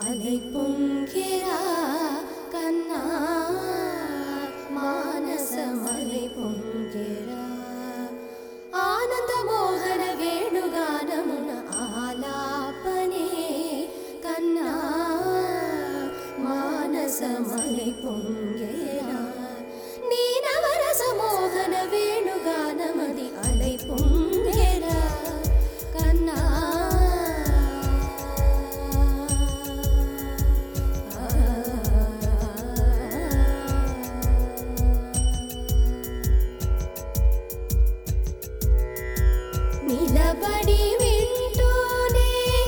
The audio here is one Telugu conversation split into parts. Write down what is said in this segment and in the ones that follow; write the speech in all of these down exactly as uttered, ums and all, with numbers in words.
అలై పొంగెరా కన్నా మానసమలై పొంగెరా ఆనంద మోహన వేణుగానమున ఆలాపనే కన్నా మానసమలై పొంగెరా నీ నవరస మోహన వేణుగానమది అలై పొంగెరా కన్నా నిలబడి వింటూనే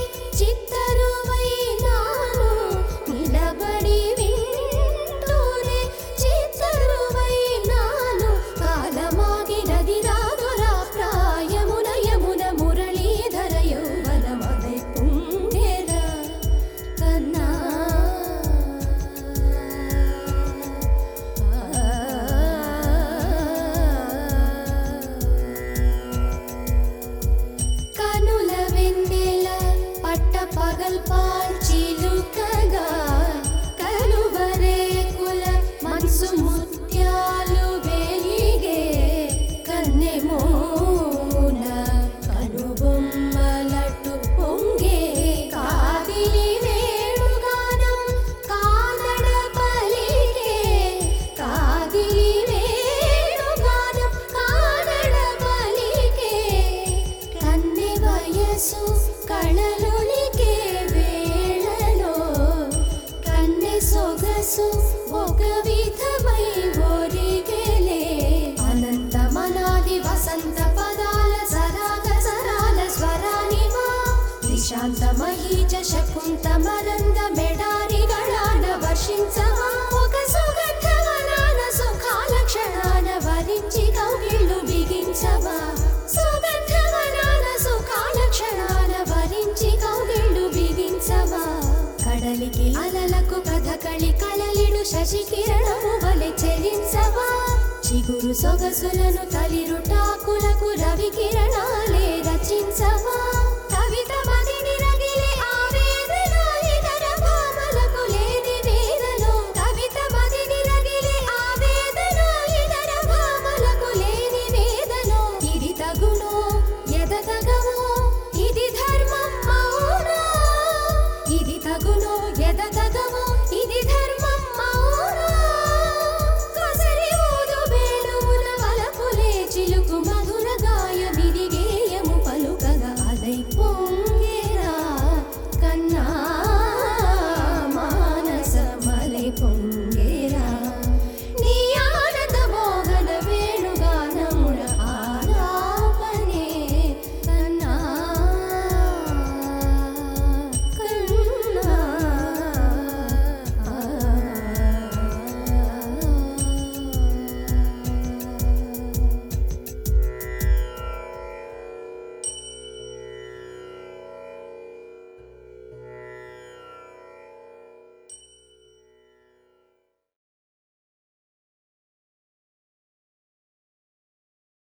చిత్తరువైనాను నిలబడి వింటూనే చిత్తరువైనాను కాలమాగినది రాదురా ప్రాయమున యమున మురళీధర యౌవనమలై పొంగెరా కన్నా కనుల వెన్నెల పట్ట పగల్ పాల్చిలుకగా కలువరేకుల మనసు ముత్యాలు వెలిగే కన్నెమోన కనుబొమ్మలటు పొంగే కాదిలి వేణుగానం కాదడ పలికే కాదిలి వేణుగానం కాదడ పలికే కన్నె వయసు కళలునికే వేళలో కన్నె సొగసు ఒక విధమై ఒరిగెలే అనంతమనాది వసంత పదాల సరాగ సరాల స్వరానివా నిశాంత మహీజ శకుంత మరంద మెడారి గళాన వర్షించవా ఒక సుగంధవనాన సుఖాల క్షణాన వరించి కౌగిళ్ళు బిగించవా సుగంధవనాన సుఖాల క్షణాన వరించి కౌగిళ్ళు బిగించవా కడలికి అలలకు కథకళి కళలిడు శశి కిరణము వలె చెలించవా చిగురు సొగసులను తలిరుటాకులకు